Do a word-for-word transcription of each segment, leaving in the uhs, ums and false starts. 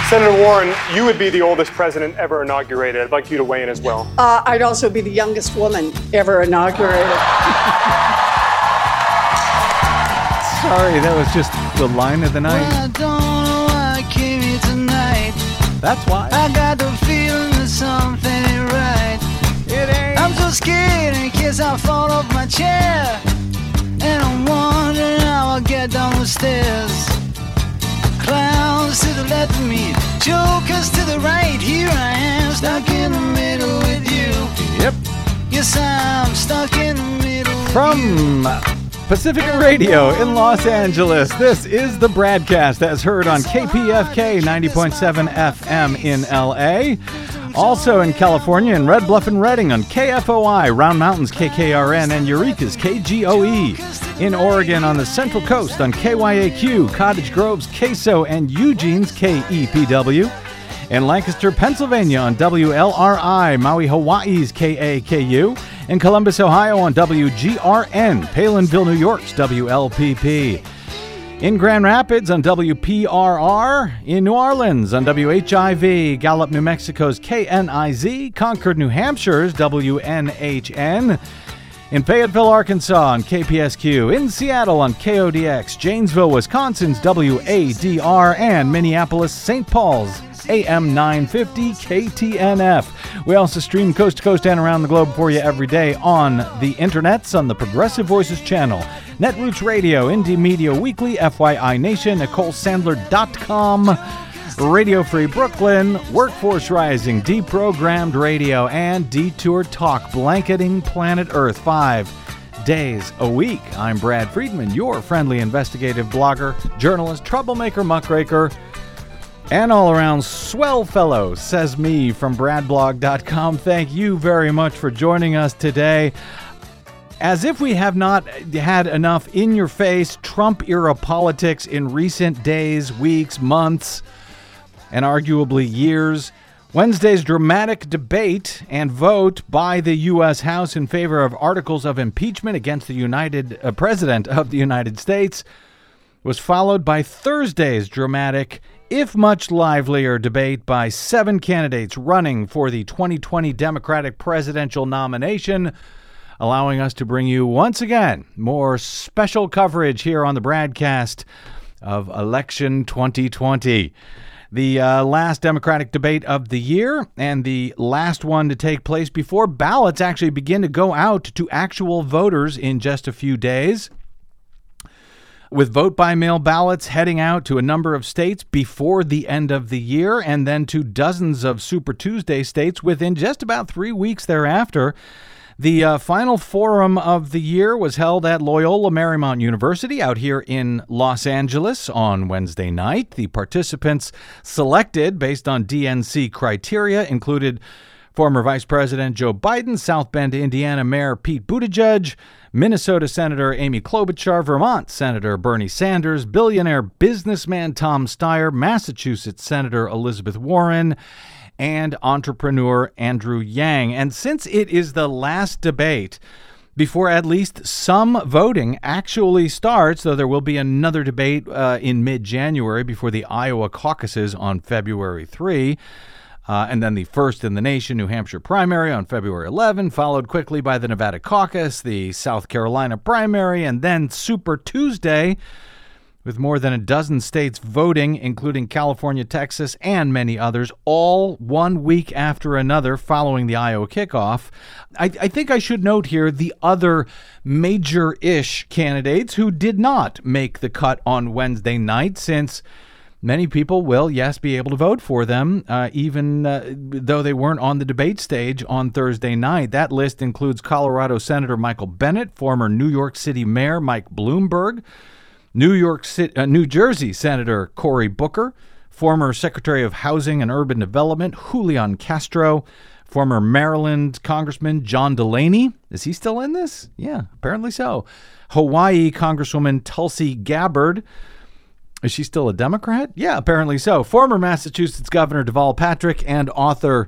Senator Warren, you would be the oldest president ever inaugurated. I'd like you to weigh in as well. Uh, I'd also be the youngest woman ever inaugurated. Sorry, that was just the line of the night. Well, I don't know why I came here tonight. That's why. I got the feeling that something ain't right. It ain't. I'm so scared in case I fall off my chair. And I'm wondering how I'll get down the stairs. Clowns to the left of me, jokers to the right. Here I am, stuck in the middle with you. Yep. Yes, I'm stuck in the middle with From you. Pacifica Radio in Los Angeles, this is the Bradcast as heard on K P F K ninety point seven F M in L A. Also in California in Red Bluff and Redding on K F O I, Round Mountains K K R N, and Eureka's K G O E. In Oregon on the Central Coast on K Y A Q, Cottage Grove's K S O, and Eugene's K E P W. In Lancaster, Pennsylvania on W L R I, Maui, Hawaii's K A K U. In Columbus, Ohio on W G R N, Palinville, New York's W L P P. In Grand Rapids on W P R R, in New Orleans on W H I V, Gallup, New Mexico's K N I Z, Concord, New Hampshire's W N H N, in Fayetteville, Arkansas on K P S Q, in Seattle on K O D X, Janesville, Wisconsin's W A D R, and Minneapolis, Saint Paul's A M nine fifty K T N F. We also stream coast to coast and around the globe for you every day on the internets on the Progressive Voices channel, Netroots Radio, Indie Media Weekly, F Y I Nation, Nicole Sandler dot com, Radio Free Brooklyn, Workforce Rising, Deprogrammed Radio, and Detour Talk, blanketing planet Earth five days a week. I'm Brad Friedman, your friendly investigative blogger, journalist, troublemaker, muckraker, and all-around swell fellow, says me from brad blog dot com. Thank you very much for joining us today. As if we have not had enough in-your-face Trump-era politics in recent days, weeks, months, and arguably years, Wednesday's dramatic debate and vote by the U S House in favor of articles of impeachment against the United uh, President of the United States was followed by Thursday's dramatic, if much livelier, debate by seven candidates running for the twenty twenty Democratic presidential nomination, allowing us to bring you once again more special coverage here on the Bradcast of Election twenty twenty. The uh, last Democratic debate of the year and the last one to take place before ballots actually begin to go out to actual voters in just a few days, with vote-by-mail ballots heading out to a number of states before the end of the year and then to dozens of Super Tuesday states within just about three weeks thereafter. The uh, final forum of the year was held at Loyola Marymount University out here in Los Angeles on Wednesday night. The participants selected based on D N C criteria included former Vice President Joe Biden, South Bend, Indiana Mayor Pete Buttigieg, Minnesota Senator Amy Klobuchar, Vermont Senator Bernie Sanders, billionaire businessman Tom Steyer, Massachusetts Senator Elizabeth Warren, and entrepreneur Andrew Yang. And since it is the last debate before at least some voting actually starts, though there will be another debate uh, in mid-January before the Iowa caucuses on February third, uh, and then the first in the nation New Hampshire primary on February eleventh, followed quickly by the Nevada caucus, the South Carolina primary, and then Super Tuesday, with more than a dozen states voting, including California, Texas, and many others, all one week after another following the Iowa kickoff. I, I think I should note here the other major-ish candidates who did not make the cut on Wednesday night, since many people will, yes, be able to vote for them, uh, even uh, though they weren't on the debate stage on Thursday night. That list includes Colorado Senator Michael Bennet, former New York City Mayor Mike Bloomberg, New York City, uh, New Jersey Senator Cory Booker, former Secretary of Housing and Urban Development Julian Castro, former Maryland Congressman John Delaney. Is he still in this? Yeah, apparently so. Hawaii Congresswoman Tulsi Gabbard. Is she still a Democrat? Yeah, apparently so. Former Massachusetts Governor Deval Patrick and author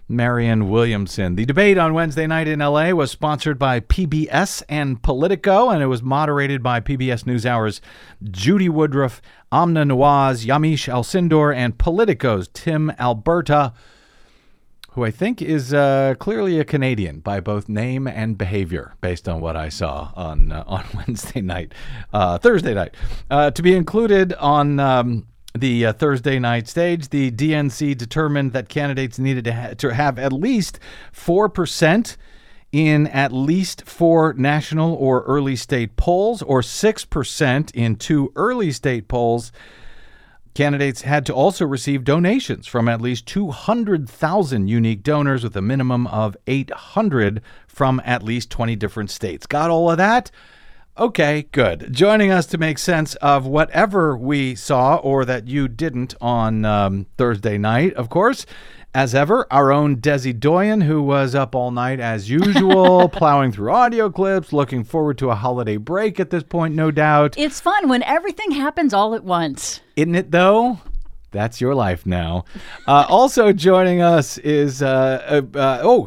Marianne Williamson. The debate on Wednesday night in L A was sponsored by P B S and Politico, and it was moderated by P B S NewsHour's Judy Woodruff, Amna Nawaz, Yamiche Alcindor, and Politico's Tim Alberta, who I think is uh, clearly a Canadian by both name and behavior, based on what I saw on uh, on Wednesday night, uh, Thursday night. Uh, to be included on um, the uh, Thursday night stage, the D N C determined that candidates needed to, ha- to have at least four percent in at least four national or early state polls, or six percent in two early state polls. Candidates had to also receive donations from at least two hundred thousand unique donors, with a minimum of eight hundred from at least twenty different states. Got all of that? Okay, good. Joining us to make sense of whatever we saw or that you didn't on um, Thursday night, of course, as ever, our own Desi Doyen, who was up all night as usual, plowing through audio clips, looking forward to a holiday break at this point, no doubt. It's fun when everything happens all at once. Isn't it, though? That's your life now. Uh, also joining us is uh, uh, uh, oh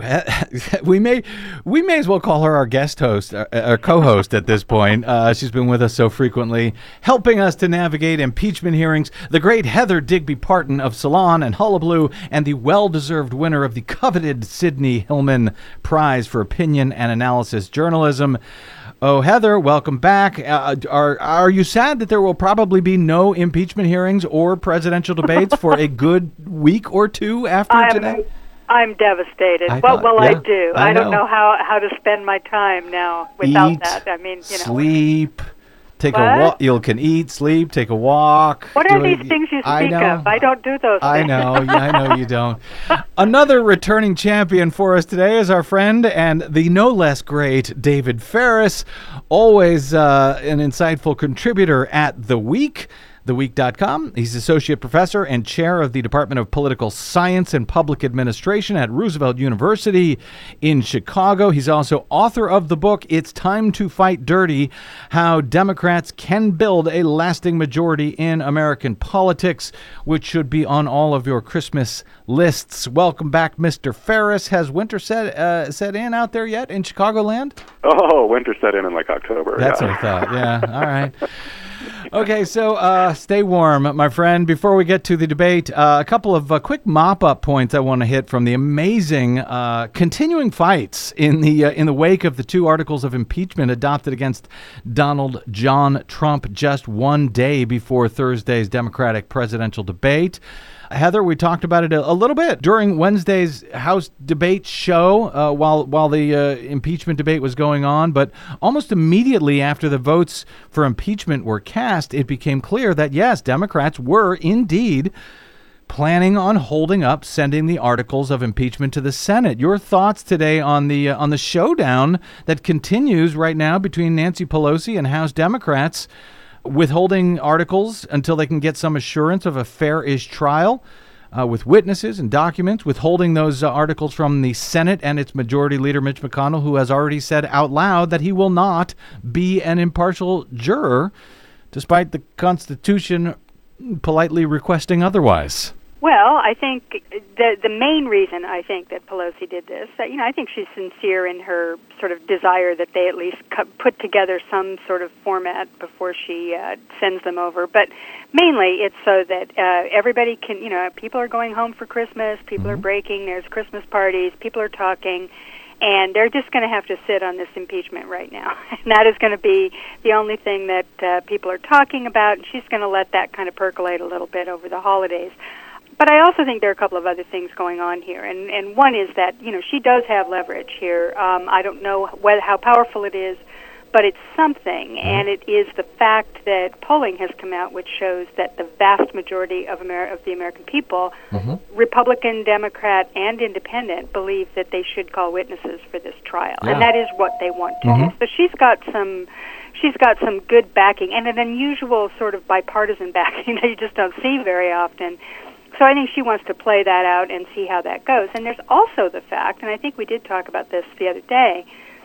we may we may as well call her our guest host, our, our co-host at this point. Uh, she's been with us so frequently, helping us to navigate impeachment hearings. The great Heather Digby Parton of Salon and Hullabaloo, and the well-deserved winner of the coveted Sidney Hillman Prize for Opinion and Analysis Journalism. Oh, Heather, welcome back. Uh, are are you sad that there will probably be no impeachment hearings or presidential debates for a good week or two after I'm, today? I'm devastated. I what thought, will yeah, I do? I I, don't know. know how, how to spend my time now without Eat, that. I mean, you know. sleep, take What? a walk. You can eat, sleep, take a walk. What are do these a- things you I speak know. of? I don't do those I things. know, yeah, I know you don't. Another returning champion for us today is our friend and the no less great David Ferris, always uh, an insightful contributor at The Week. the week dot com. He's associate professor and chair of the Department of Political Science and Public Administration at Roosevelt University in Chicago. He's also author of the book, It's Time to Fight Dirty, How Democrats Can Build a Lasting Majority in American Politics, which should be on all of your Christmas lists. Welcome back, Mister Ferris. Has winter set, uh, set in out there yet in Chicagoland? Oh, winter set in in like October. That's yeah. what I thought. Yeah. All right. Okay, so uh, stay warm, my friend. Before we get to the debate, uh, a couple of uh, quick mop-up points I want to hit from the amazing uh, continuing fights in the uh, in the wake of the two articles of impeachment adopted against Donald John Trump just one day before Thursday's Democratic presidential debate. Heather, we talked about it a, a little bit during Wednesday's House debate show uh, while while the uh, impeachment debate was going on. But almost immediately after the votes for impeachment were cast, it became clear that, yes, Democrats were indeed planning on holding up sending the articles of impeachment to the Senate. Your thoughts today on the uh, on the showdown that continues right now between Nancy Pelosi and House Democrats, withholding articles until they can get some assurance of a fair-ish trial uh, with witnesses and documents, withholding those uh, articles from the Senate and its Majority Leader Mitch McConnell, who has already said out loud that he will not be an impartial juror, despite the Constitution politely requesting otherwise. Well, I think the the main reason I think that Pelosi did this, uh, you know, I think she's sincere in her sort of desire that they at least cu- put together some sort of format before she uh, sends them over. But mainly it's so that uh, everybody can, you know, people are going home for Christmas, people mm-hmm. are breaking, there's Christmas parties, people are talking, and they're just going to have to sit on this impeachment right now. And that is going to be the only thing that uh, people are talking about, and she's going to let that kind of percolate a little bit over the holidays. But I also think there are a couple of other things going on here, and, and one is that, you know, she does have leverage here. Um, I don't know whether, how powerful it is, but it's something, mm-hmm. and it is the fact that polling has come out which shows that the vast majority of, Amer- of the American people, mm-hmm. Republican, Democrat, and Independent, believe that they should call witnesses for this trial, yeah. and that is what they want to mm-hmm. do. So she's got some... She's got some good backing, and an unusual sort of bipartisan backing that you just don't see very often. So I think she wants to play that out and see how that goes. And there's also the fact, and I think we did talk about this the other day,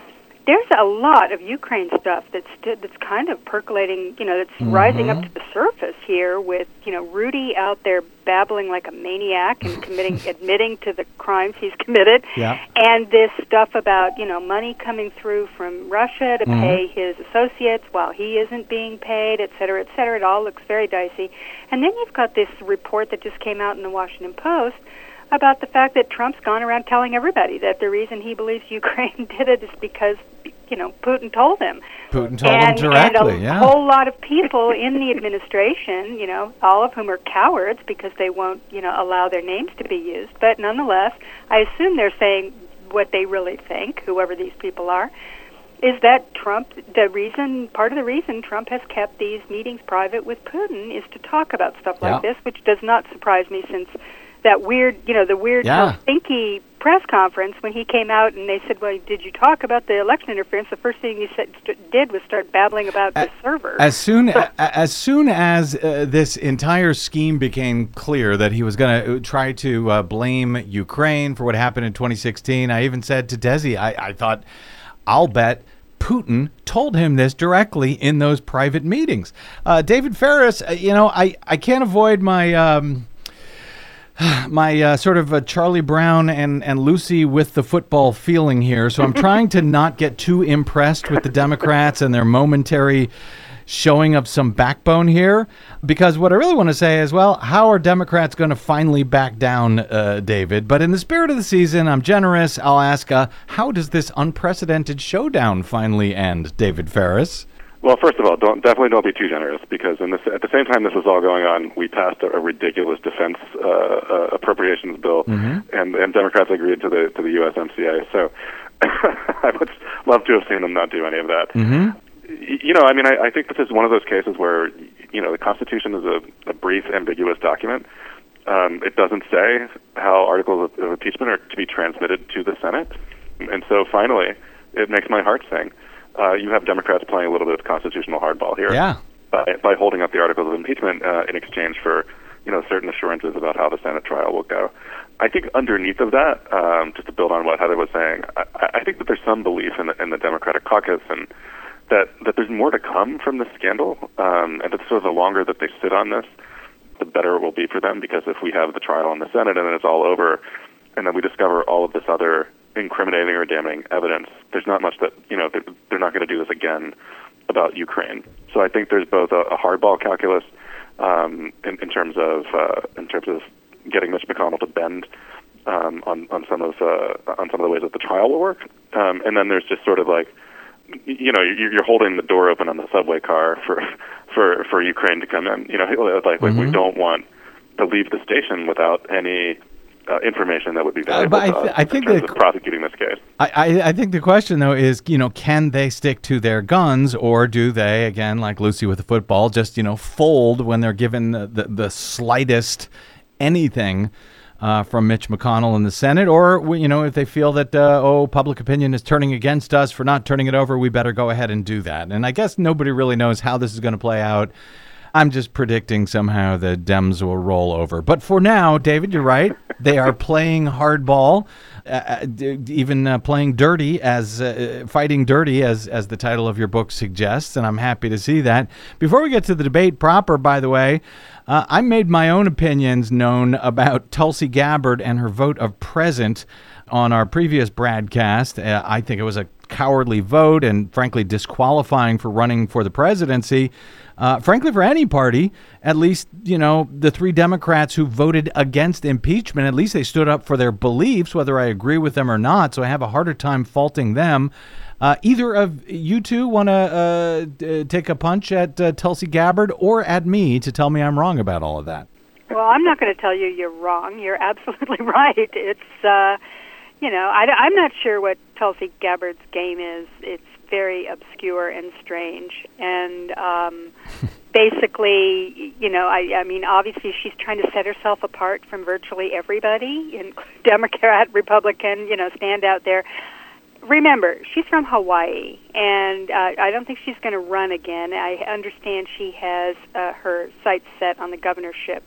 there's a lot of Ukraine stuff that's that's kind of percolating, you know, that's mm-hmm. rising up to the surface here with, you know, Rudy out there babbling like a maniac and committing, admitting to the crimes he's committed. Yeah. And this stuff about, you know, money coming through from Russia to mm-hmm. pay his associates while he isn't being paid, et cetera, et cetera. It all looks very dicey. And then you've got this report that just came out in the Washington Post about the fact that Trump's gone around telling everybody that the reason he believes Ukraine did it is because, you know, Putin told him. Putin told and, him directly, and a yeah. whole lot of people in the administration, you know, all of whom are cowards because they won't, you know, allow their names to be used. But nonetheless, I assume they're saying what they really think, whoever these people are, is that Trump, the reason, part of the reason Trump has kept these meetings private with Putin is to talk about stuff yeah. like this, which does not surprise me since that weird, you know, the weird yeah. Helsinki press conference when he came out and they said, well, did you talk about the election interference? The first thing he said st- did was start babbling about as, the server. As soon, a, as, soon as uh, this entire scheme became clear that he was going to try to uh, blame Ukraine for what happened in twenty sixteen, I even said to Desi, I, I thought, I'll bet Putin told him this directly in those private meetings. Uh, David Ferris, uh, you know, I, I can't avoid my... Um, My uh, sort of uh, Charlie Brown and, and Lucy with the football feeling here. So I'm trying to not get too impressed with the Democrats and their momentary showing of some backbone here. Because what I really want to say is, well, how are Democrats going to finally back down, uh, David? But in the spirit of the season, I'm generous. I'll ask, uh, how does this unprecedented showdown finally end, David Ferris? Well, first of all, don't definitely don't be too generous, because in this, at the same time this was all going on, we passed a, a ridiculous defense uh, uh, appropriations bill, mm-hmm. and, and Democrats agreed to the to the U S M C A. So I would love to have seen them not do any of that. Mm-hmm. You know, I mean, I, I think this is one of those cases where, you know, the Constitution is a, a brief, ambiguous document. Um, it doesn't say how articles of, of impeachment are to be transmitted to the Senate, and so finally, it makes my heart sing. Uh, you have Democrats playing a little bit of constitutional hardball here yeah. by, by holding up the articles of impeachment uh, in exchange for, you know, certain assurances about how the Senate trial will go. I think underneath of that, um, just to build on what Heather was saying, I, I think that there's some belief in the, in the Democratic caucus and that, that there's more to come from this scandal, um, and that sort of the longer that they sit on this, the better it will be for them, because if we have the trial in the Senate and then it's all over, and then we discover all of this other incriminating or damning evidence, there's not much that, you know, they're, they're not going to do this again about Ukraine. So I think there's both a, a hardball calculus um, in, in terms of uh, in terms of getting Mitch McConnell to bend um, on on some of uh, on some of the ways that the trial will work, um, and then there's just sort of like, you know, you're, you're holding the door open on the subway car for for for Ukraine to come in. You know, like, like mm-hmm. we don't want to leave the station without any Uh, information that would be valuable uh, but I, th- to us I in think terms the, of prosecuting this case. I, I, I think the question, though, is, you know, can they stick to their guns, or do they, again, like Lucy with the football, just, you know, fold when they're given the, the, the slightest anything uh, from Mitch McConnell in the Senate? Or, you know, if they feel that, uh, oh, public opinion is turning against us for not turning it over, we better go ahead and do that. And I guess nobody really knows how this is going to play out. I'm just predicting somehow the Dems will roll over. But for now, David, you're right. They are playing hardball, uh, even uh, playing dirty, as uh, fighting dirty, as as the title of your book suggests, and I'm happy to see that. Before we get to the debate proper, by the way, uh, I made my own opinions known about Tulsi Gabbard and her vote of present on our previous broadcast. Uh, I think it was a cowardly vote and, frankly, disqualifying for running for the presidency. Uh, frankly, for any party, at least, you know, the three Democrats who voted against impeachment, at least they stood up for their beliefs, whether I agree with them or not. So I have a harder time faulting them. Uh, either of you two want to uh, d- take a punch at uh, Tulsi Gabbard or at me to tell me I'm wrong about all of that? Well, I'm not going to tell you you're wrong. You're absolutely right. It's, uh, you know, I, I'm not sure what Tulsi Gabbard's game is. It's very obscure and strange. And um, basically, you know, I, I mean, obviously she's trying to set herself apart from virtually everybody, in Democrat, Republican, you know, stand out there. Remember, she's from Hawaii, and uh, I don't think she's going to run again. I understand she has uh, her sights set on the governorship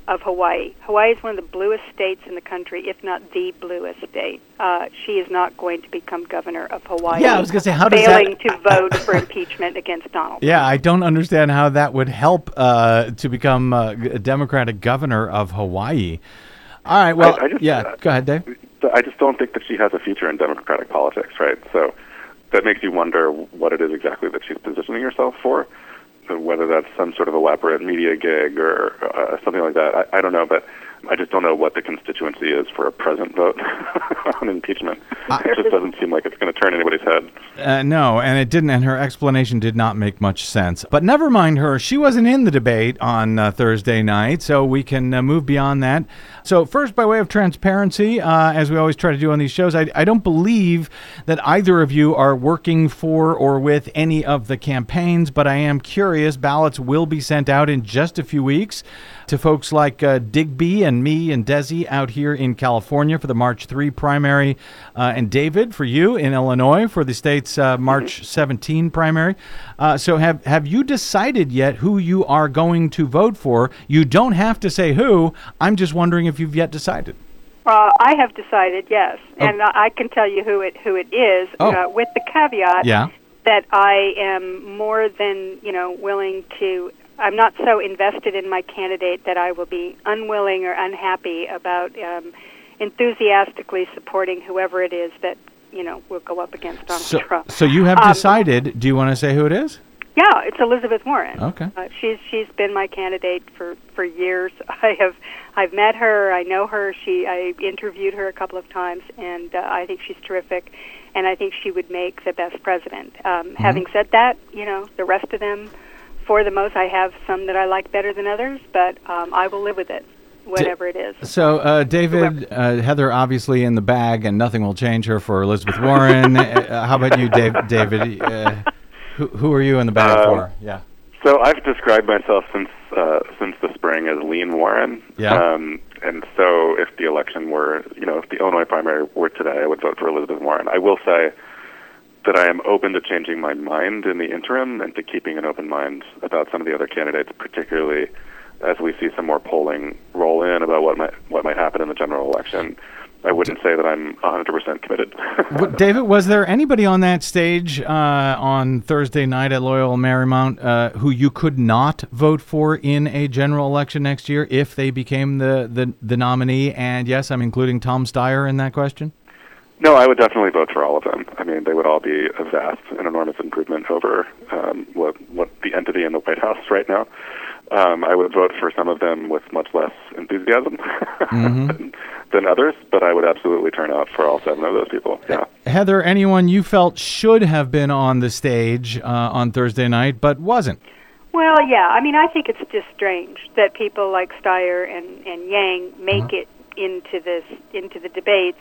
of Hawaii. Hawaii is one of the bluest states in the country, if not the bluest state. Uh, she is not going to become governor of Hawaii. Yeah, I was going to say, how does failing that... to vote for impeachment against Donald. Yeah, I don't understand how that would help uh, to become uh, a Democratic governor of Hawaii. All right, well, I, I just, yeah, uh, go ahead, Dave. I just don't think that she has a future in Democratic politics, right? So that makes you wonder what it is exactly that she's positioning herself for, whether that's some sort of elaborate media gig or uh, something like that. I, I don't know, but I just don't know what the constituency is for a present vote on impeachment. Uh, it just doesn't seem like it's going to turn anybody's head. Uh, no, and it didn't, and her explanation did not make much sense. But never mind her. She wasn't in the debate on uh, Thursday night, so we can uh, move beyond that. So first, by way of transparency, uh, as we always try to do on these shows, I, I don't believe that either of you are working for or with any of the campaigns, but I am curious. Ballots will be sent out in just a few weeks to folks like uh, Digby and me and Desi out here in California for the March third primary, uh, and David, for you in Illinois for the state's uh, March seventeenth primary. Uh, so have, have you decided yet who you are going to vote for? You don't have to say who. I'm just wondering if you've yet decided. Uh, I have decided, yes, oh. and I can tell you who it who it is, oh. uh, with the caveat yeah. that I am more than you know willing to. I'm not so invested in my candidate that I will be unwilling or unhappy about um, enthusiastically supporting whoever it is that you know will go up against Donald so, Trump. So you have um, decided. Do you want to say who it is? Yeah, it's Elizabeth Warren. Okay. Uh, she's she's been my candidate for, for years. I have I've met her. I know her. She I interviewed her a couple of times, and uh, I think she's terrific. And I think she would make the best president. Um, mm-hmm. Having said that, you know the rest of them, for the most, I have some that I like better than others, but um, I will live with it, whatever it is. So, uh, David, uh, Heather obviously in the bag, and nothing will change her for Elizabeth Warren. uh, how about you, Dave, David? Uh, who, who are you in the bag um, for? Yeah. So I've described myself since uh, since the spring as lean Warren. Yeah. Um, and so if the election were, you know, if the Illinois primary were today, I would vote for Elizabeth Warren. I will say that I am open to changing my mind in the interim and to keeping an open mind about some of the other candidates, particularly as we see some more polling roll in about what might what might happen in the general election. I wouldn't say that I'm one hundred percent committed. David, was there anybody on that stage uh, on Thursday night at Loyola Marymount uh, who you could not vote for in a general election next year if they became the, the, the nominee? And yes, I'm including Tom Steyer in that question. No, I would definitely vote for all of them. I mean, they would all be a vast and enormous improvement over um, what what the entity in the White House right now. Um, I would vote for some of them with much less enthusiasm mm-hmm. than, than others, but I would absolutely turn out for all seven of those people. Yeah. Heather, anyone you felt should have been on the stage uh, on Thursday night but wasn't? Well, yeah. I mean, I think it's just strange that people like Steyer and, and Yang make uh-huh. it into this into the debates,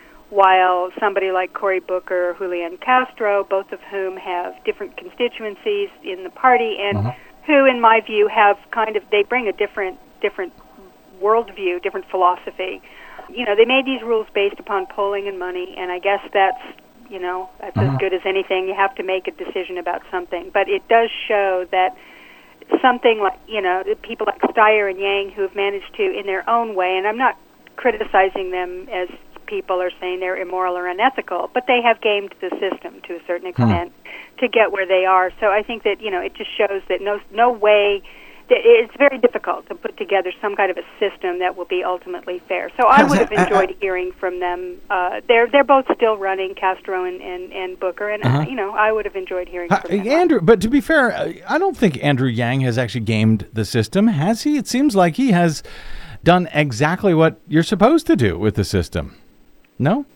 while somebody like Cory Booker or Julian Castro, both of whom have different constituencies in the party, and uh-huh. who, in my view, have kind of, they bring a different different worldview, different philosophy. You know, they made these rules based upon polling and money, and I guess that's, you know, that's uh-huh. as good as anything. You have to make a decision about something. But it does show that something like, you know, people like Steyer and Yang who have managed to, in their own way, and I'm not criticizing them as people are saying they're immoral or unethical, but they have gamed the system to a certain extent hmm. to get where they are. So I think that, you know, it just shows that no no way, that it's very difficult to put together some kind of a system that will be ultimately fair. So I would have enjoyed hearing from them. Uh, they're they're both still running, Castro and, and, and Booker, and, uh-huh. uh, you know, I would have enjoyed hearing uh, from them. Andrew, but to be fair, I don't think Andrew Yang has actually gamed the system, has he? It seems like he has done exactly what you're supposed to do with the system. No?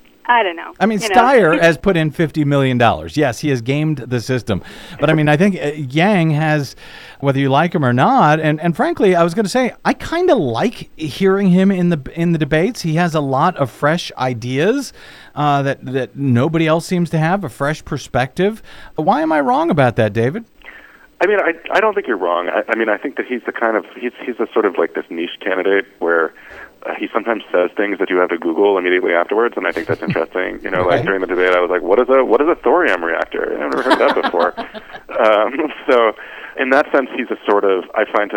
I don't know. I mean, you Steyer know? has put in fifty million dollars. Yes, he has gamed the system. But, I mean, I think uh, Yang has, whether you like him or not, and, and frankly, I was going to say, I kind of like hearing him in the in the debates. He has a lot of fresh ideas uh, that, that nobody else seems to have, a fresh perspective. Why am I wrong about that, David? I mean, I I don't think you're wrong. I, I mean, I think that he's the kind of, he's he's a sort of like this niche candidate where Uh, he sometimes says things that you have to Google immediately afterwards, and I think that's interesting. You know, right. like during the debate, I was like, "What is a what is a thorium reactor?" I've never heard that before. um, so, in that sense, he's a sort of. I find him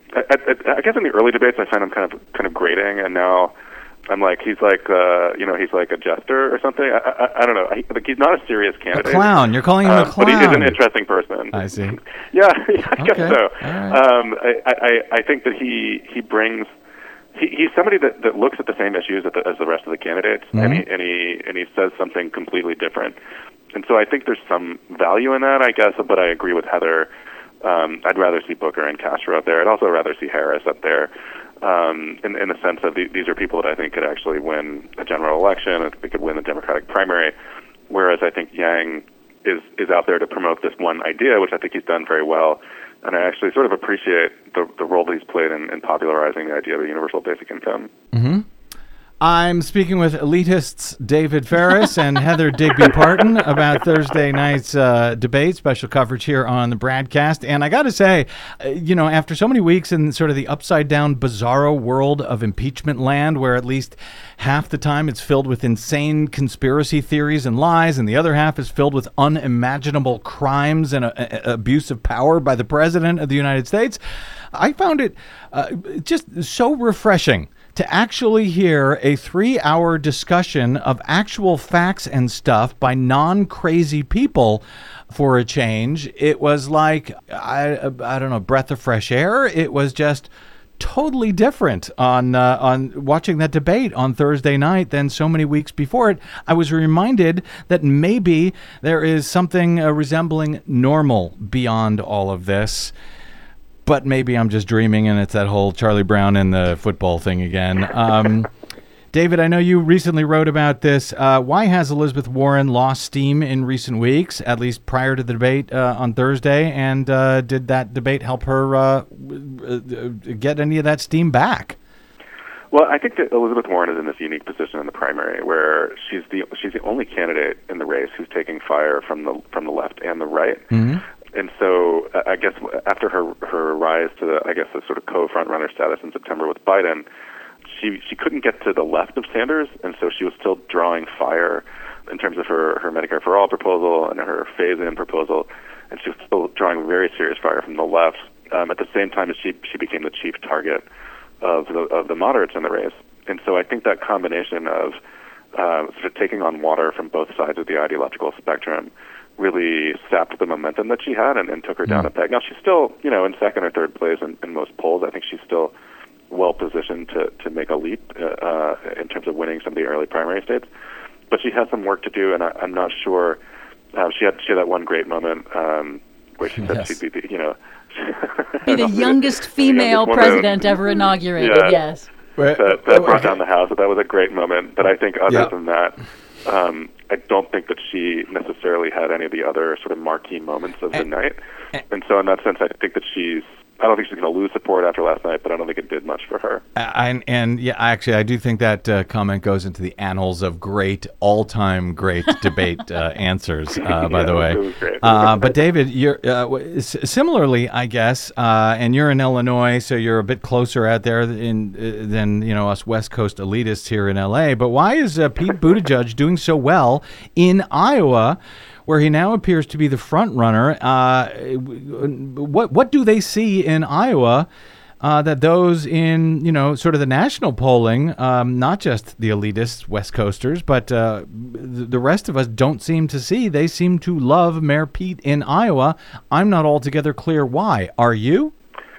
I, I, I guess in the early debates I found him kind of kind of grating, and now I'm like he's like uh, you know he's like a jester or something. I, I, I don't know. I, like he's not a serious candidate. A clown. You're calling him um, a clown. But he is an interesting person. I see. yeah, yeah, I Okay. guess so. All right. Um, I, I I think that he he brings. He, he's somebody that, that looks at the same issues as the, as the rest of the candidates, Mm-hmm. and he and he and he says something completely different. And so I think there's some value in that, I guess. But I agree with Heather. Um, I'd rather see Booker and Castro up there. I'd also rather see Harris up there, um, in, in the sense that the, these are people that I think could actually win a general election. I think they could win the Democratic primary. Whereas I think Yang is is out there to promote this one idea, which I think he's done very well. And I actually sort of appreciate the, the role that he's played in, in popularizing the idea of a universal basic income. Mm-hmm. I'm speaking with elitists David Ferris and Heather Digby Parton about Thursday night's uh, debate, special coverage here on the Bradcast. And I got to say, uh, you know, after so many weeks in sort of the upside-down, bizarro world of impeachment land, where at least half the time it's filled with insane conspiracy theories and lies, and the other half is filled with unimaginable crimes and uh, abuse of power by the President of the United States, I found it uh, just so refreshing to actually hear a three-hour discussion of actual facts and stuff by non-crazy people for a change. It was like, I, I don't know, breath of fresh air. It was just totally different on uh, on watching that debate on Thursday night than so many weeks before it. I was reminded that maybe there is something uh, resembling normal beyond all of this. But maybe I'm just dreaming, and it's that whole Charlie Brown and the football thing again. Um, David, I know you recently wrote about this. Uh, why has Elizabeth Warren lost steam in recent weeks, at least prior to the debate uh, on Thursday? And uh, did that debate help her uh, get any of that steam back? Well, I think that Elizabeth Warren is in this unique position in the primary, where she's the she's the only candidate in the race who's taking fire from the from the left and the right. Mm-hmm. And so uh, I guess after her her rise to the I guess the sort of co-frontrunner status in September with Biden, she she couldn't get to the left of Sanders, and so she was still drawing fire in terms of her, her Medicare for All proposal and her phase-in proposal, and she was still drawing very serious fire from the left. Um, at the same time as she she became the chief target of the of the moderates in the race, and so I think that combination of uh, sort of taking on water from both sides of the ideological spectrum really sapped the momentum that she had and, and took her down a peg. Now, she's still, you know, in second or third place in, in most polls. I think she's still well-positioned to, to make a leap uh, uh, in terms of winning some of the early primary states. But she has some work to do, and I, I'm not sure. Uh, she had she had that one great moment um, where she said Yes. she'd be, the, you know... Be the youngest female youngest president ever inaugurated, Yeah. yes. that, that brought down the house. That was a great moment. But I think other Yeah. than that, um, I don't think that she necessarily had any of the other sort of marquee moments of the And- night. And so in that sense, I think that she's, I don't think she's going to lose support after last night, but I don't think it did much for her. And, and yeah, actually, I do think that uh, comment goes into the annals of great, all-time great debate uh, answers, uh, by Yeah, the way. it was great. Uh, but David, you're uh, w- s- similarly, I guess, uh, and you're in Illinois, so you're a bit closer out there in, uh, than you know us West Coast elitists here in L A. But why is uh, Pete Buttigieg doing so well in Iowa, where he now appears to be the front runner? Uh, what what do they see in Iowa uh, that those in, you know, sort of the national polling, um, not just the elitists, West Coasters, but uh, the rest of us don't seem to see? They seem to love Mayor Pete in Iowa. I'm not altogether clear why. Are you?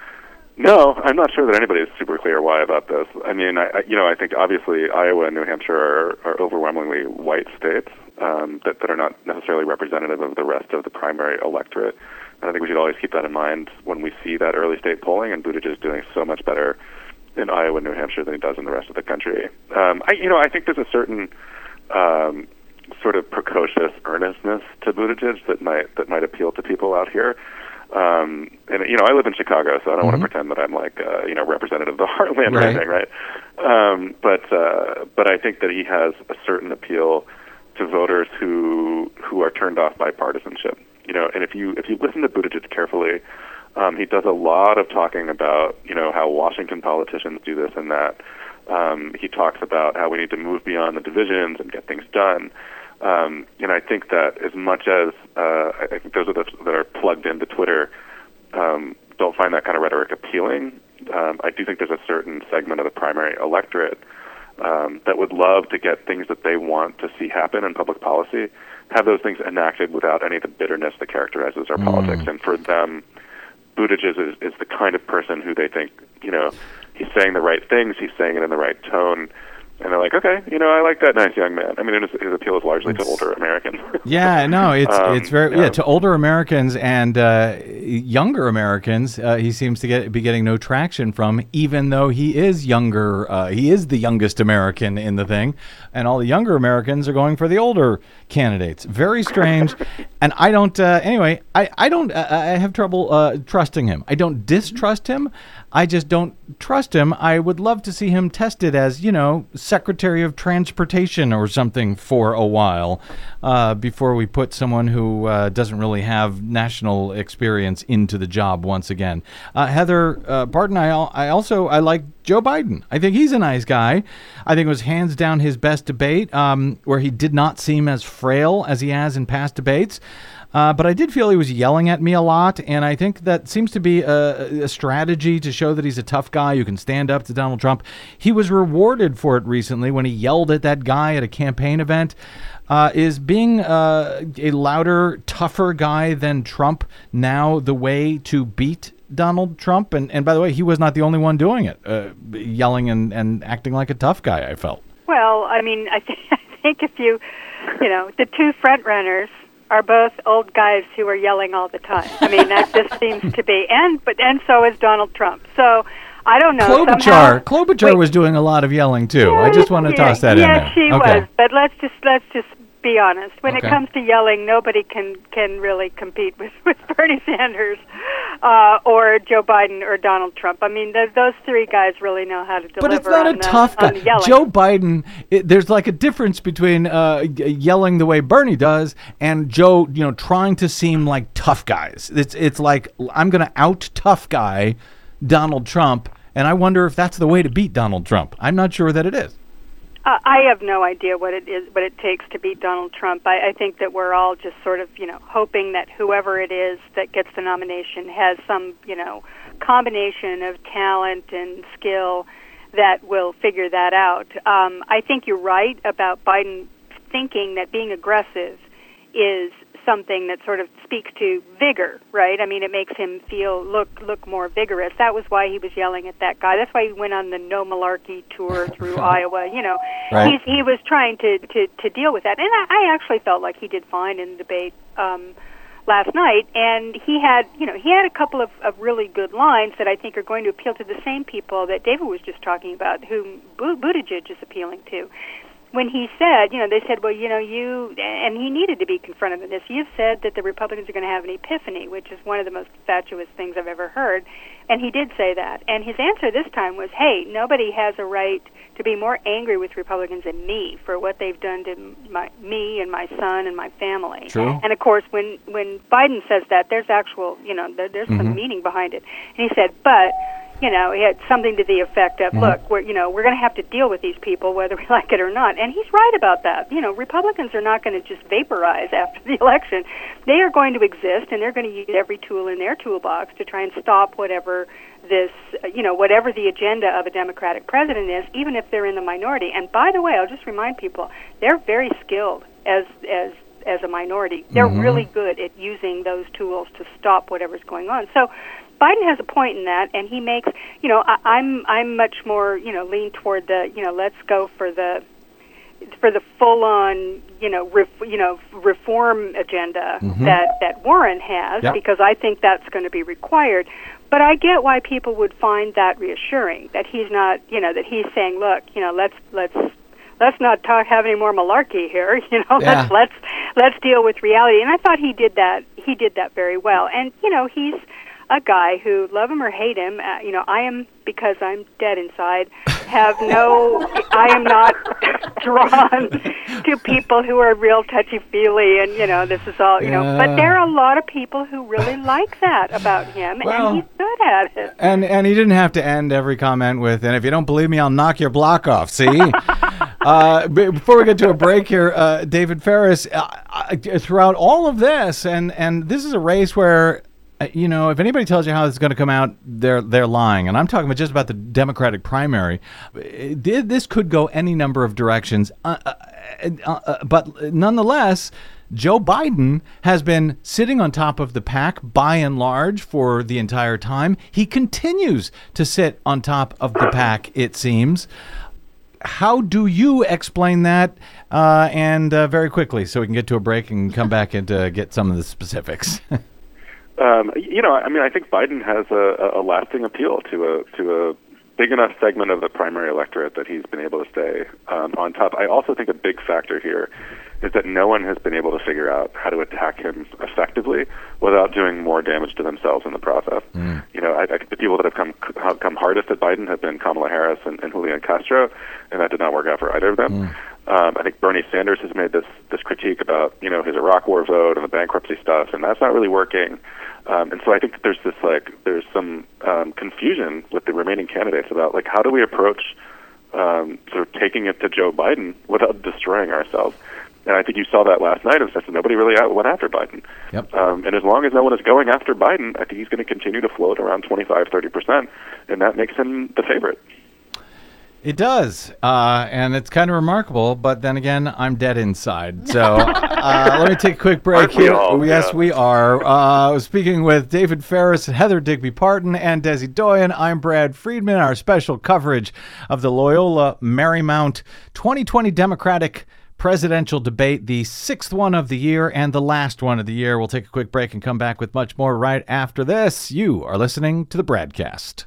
No, I'm not sure that anybody is super clear why about this. I mean, I, I you know, I think obviously Iowa and New Hampshire are, are overwhelmingly white states um, that, that are not necessarily representative of the rest of the primary electorate. And I think we should always keep that in mind when we see that early state polling, and Buttigieg is doing so much better in Iowa and New Hampshire than he does in the rest of the country. Um, I, you know, I think there's a certain um, sort of precocious earnestness to Buttigieg that might that might appeal to people out here. Um, and, you know, I live in Chicago, so I don't Mm-hmm. want to pretend that I'm like, uh, you know, representative of the heartland or Right. anything, right? Um, but, uh, but I think that he has a certain appeal to voters who, who are turned off by partisanship. You know, and if you, if you listen to Buttigieg carefully, um, he does a lot of talking about, you know, how Washington politicians do this and that. Um, he talks about how we need to move beyond the divisions and get things done. Um, and I think that as much as uh, I think those of us that are plugged into Twitter um, don't find that kind of rhetoric appealing, um, I do think there's a certain segment of the primary electorate um, that would love to get things that they want to see happen in public policy, have those things enacted without any of the bitterness that characterizes our mm. politics. And for them, Buttigieg is, is the kind of person who they think, you know, he's saying the right things, he's saying it in the right tone, and they're like, okay, you know, I like that nice young man. I mean, his, his appeal is largely it's, to older Americans. yeah, no, it's um, it's very yeah. yeah to older Americans and uh, younger Americans. Uh, he seems to get be getting no traction from, even though he is younger. Uh, he is the youngest American in the thing, and all the younger Americans are going for the older candidates. Very strange. And I don't. Uh, anyway, I I don't. Uh, I have trouble uh, trusting him. I don't distrust him. I just don't trust him. I would love to see him tested as, you know, Secretary of Transportation or something for a while uh, before we put someone who uh, doesn't really have national experience into the job once again. Uh, Heather, uh, pardon, I, I also I like Joe Biden. I think he's a nice guy. I think it was hands down his best debate, um, where he did not seem as frail as he has in past debates. Uh, but I did feel he was yelling at me a lot, and I think that seems to be a, a strategy to show that he's a tough guy who can stand up to Donald Trump. He was rewarded for it recently when he yelled at that guy at a campaign event. Uh, is being uh, a louder, tougher guy than Trump now the way to beat Donald Trump? And, and by the way, he was not the only one doing it, uh, yelling and, and acting like a tough guy, I felt. Well, I mean, I, th- I think if you, you know, the two front runners are both old guys who are yelling all the time. I mean, that just seems to be, and but and so is Donald Trump. So I don't know. Klobuchar, somehow, Klobuchar was doing a lot of yelling too. Yeah, I just want to yeah, toss that yeah, in there. Yes, she okay. was. But let's just let's just be honest. When okay. it comes to yelling, nobody can can really compete with, with Bernie Sanders uh, or Joe Biden or Donald Trump. I mean, th- those three guys really know how to deliver. But it's not on a the, tough guy. Joe Biden, it, there's like a difference between uh, yelling the way Bernie does and Joe, you know, trying to seem like tough guys. It's it's like, I'm going to out tough guy Donald Trump, and I wonder if that's the way to beat Donald Trump. I'm not sure that it is. Uh, I have no idea what it is, what it takes to beat Donald Trump. I, I think that we're all just sort of, you know, hoping that whoever it is that gets the nomination has some, you know, combination of talent and skill that will figure that out. Um, I think you're right about Biden thinking that being aggressive is something that sort of speaks to vigor, right? I mean, it makes him feel look look more vigorous. That was why he was yelling at that guy. That's why he went on the No Malarkey tour through Iowa. You know, right. he's, he was trying to, to, to deal with that. And I, I actually felt like he did fine in the debate um, last night. And he had, you know, he had a couple of, of really good lines that I think are going to appeal to the same people that David was just talking about, whom Buttigieg is appealing to. When he said, you know, they said, well, you know, you, and he needed to be confronted with this, you've said that the Republicans are going to have an epiphany, which is one of the most fatuous things I've ever heard. And he did say that. And his answer this time was, hey, nobody has a right to be more angry with Republicans than me for what they've done to my, me and my son and my family. True. And, of course, when, when Biden says that, there's actual, you know, there, there's mm-hmm. some meaning behind it. And he said, but... you know, he had something to the effect of, mm-hmm. look, we're, you know, we're going to have to deal with these people whether we like it or not. And he's right about that. You know, Republicans are not going to just vaporize after the election. They are going to exist, and they're going to use every tool in their toolbox to try and stop whatever this, you know, whatever the agenda of a Democratic president is, even if they're in the minority. And by the way, I'll just remind people, they're very skilled as as as a minority. They're mm-hmm. really good at using those tools to stop whatever's going on. So Biden has a point in that, and he makes, you know, I, I'm I'm much more, you know, lean toward the, you know, let's go for the for the full-on, you know, ref, you know, reform agenda mm-hmm. that that Warren has, yep. because I think that's going to be required. But I get why people would find that reassuring, that he's not, you know, that he's saying, look, you know, let's let's let's not talk have any more malarkey here, you know, yeah. let's let's let's deal with reality. And I thought he did that. He did that very well. And you know, he's a guy who, love him or hate him, uh, you know, I am, because I'm dead inside, have no, I am not drawn to people who are real touchy-feely and, you know, this is all, you yeah. know, but there are a lot of people who really like that about him, well, and he's good at it. And and he didn't have to end every comment with, and if you don't believe me, I'll knock your block off, see? uh, before we get to a break here, uh, David Ferris, uh, throughout all of this, and, and this is a race where uh, you know, if anybody tells you how it's going to come out, they're they're lying. And I'm talking about just about the Democratic primary. It, this could go any number of directions. Uh, uh, uh, uh, but nonetheless, Joe Biden has been sitting on top of the pack by and large for the entire time. He continues to sit on top of the pack, it seems. How do you explain that? Uh, and uh, very quickly, so we can get to a break and come back and uh, get some of the specifics. um, you know, I mean, I think Biden has a, a lasting appeal to a to a big enough segment of the primary electorate that he's been able to stay um, on top. I also think a big factor here is that no one has been able to figure out how to attack him effectively without doing more damage to themselves in the process. Mm. You know, I, I think the people that have come have come hardest at Biden have been Kamala Harris and, and Julian Castro, and that did not work out for either of them. Mm. Um, I think Bernie Sanders has made this this critique about, you know, his Iraq War vote and the bankruptcy stuff, and that's not really working. Um, and so I think that there's this like there's some um, confusion with the remaining candidates about like how do we approach um, sort of taking it to Joe Biden without destroying ourselves. And I think you saw that last night. It was that nobody really went after Biden. Yep. Um, and as long as no one is going after Biden, I think he's going to continue to float around twenty-five, thirty percent, and that makes him the favorite. It does, uh, and it's kind of remarkable, but then again, I'm dead inside. So uh, let me take a quick break here. All, yes, yeah. we are. Uh, speaking with David Ferris, Heather Digby Parton, and Desi Doyen, I'm Brad Friedman. Our special coverage of the Loyola Marymount twenty twenty Democratic presidential debate, the sixth one of the year and the last one of the year. We'll take a quick break and come back with much more right after this. You are listening to the Bradcast.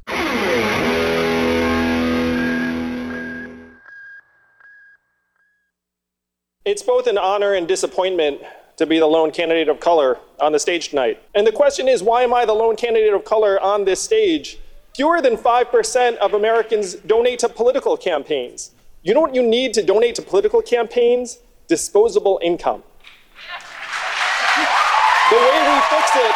It's both an honor and disappointment to be the lone candidate of color on the stage tonight. And the question is, why am I the lone candidate of color on this stage? Fewer than five percent of Americans donate to political campaigns. You know what you need to donate to political campaigns? Disposable income. The way we fix it,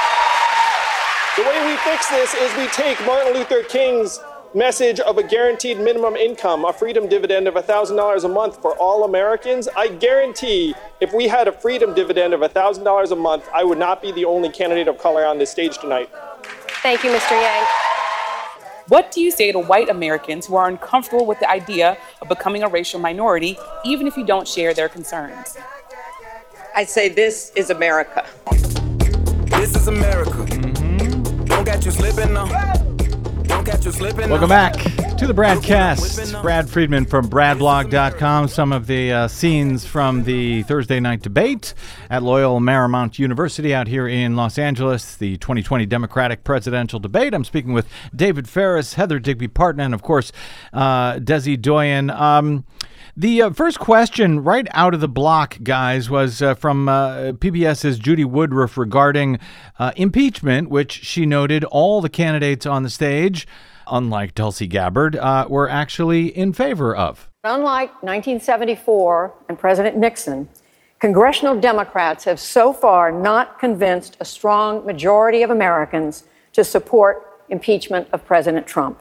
the way we fix this is we take Martin Luther King's message of a guaranteed minimum income, a freedom dividend of one thousand dollars a month for all Americans. I guarantee if we had a freedom dividend of one thousand dollars a month, I would not be the only candidate of color on this stage tonight. Thank you, Mister Yang. What do you say to white Americans who are uncomfortable with the idea of becoming a racial minority, even if you don't share their concerns? I say this is America. This is America. Mm-hmm. Don't get you slipping now. Don't get you slipping. Welcome back to the Bradcast. Brad Friedman from brad blog dot com. Some of the uh, scenes from the Thursday night debate at Loyola Marymount University out here in Los Angeles, the twenty twenty Democratic presidential debate. I'm speaking with David Ferris, Heather Digby Parton, and of course, uh, Desi Doyen. Um, The uh, first question right out of the block, guys, was uh, from uh, PBS's Judy Woodruff regarding uh, impeachment, which she noted all the candidates on the stage, unlike Tulsi Gabbard, uh, were actually in favor of. Unlike nineteen seventy-four and President Nixon, congressional Democrats have so far not convinced a strong majority of Americans to support impeachment of President Trump.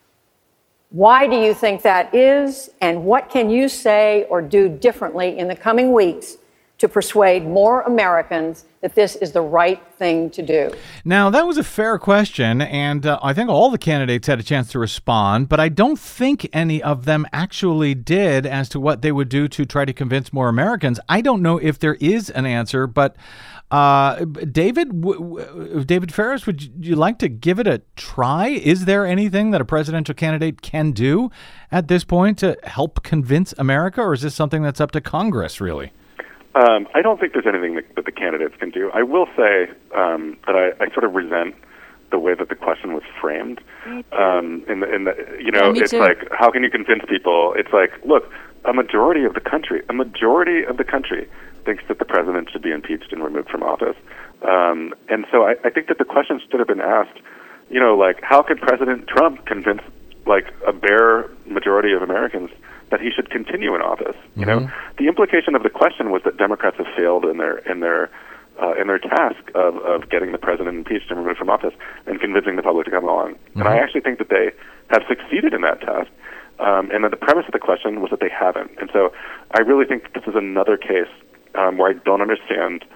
Why do you think that is, and what can you say or do differently in the coming weeks to persuade more Americans that this is the right thing to do? Now, that was a fair question, and uh, I think all the candidates had a chance to respond, but I don't think any of them actually did as to what they would do to try to convince more Americans. I don't know if there is an answer, but uh, David, w- w- David Ferris, would you like to give it a try? Is there anything that a presidential candidate can do at this point to help convince America, or is this something that's up to Congress, really? Um, I don't think there's anything that, that the candidates can do. I will say um, that I, I sort of resent the way that the question was framed. Um, in the, in the, you know, yeah, it's too. like, how can you convince people? It's like, look, a majority of the country, a majority of the country thinks that the president should be impeached and removed from office. Um, and so I, I think that the question should have been asked, you know, like, how can President Trump convince, like, a bare majority of Americans that he should continue in office? You mm-hmm. know, the implication of the question was that Democrats have failed in their in their uh, in their task of, of getting the president impeached and removed from office and convincing the public to come along. Mm-hmm. And I actually think that they have succeeded in that task, um, and that the premise of the question was that they haven't. And so I really think that this is another case um, where I don't understand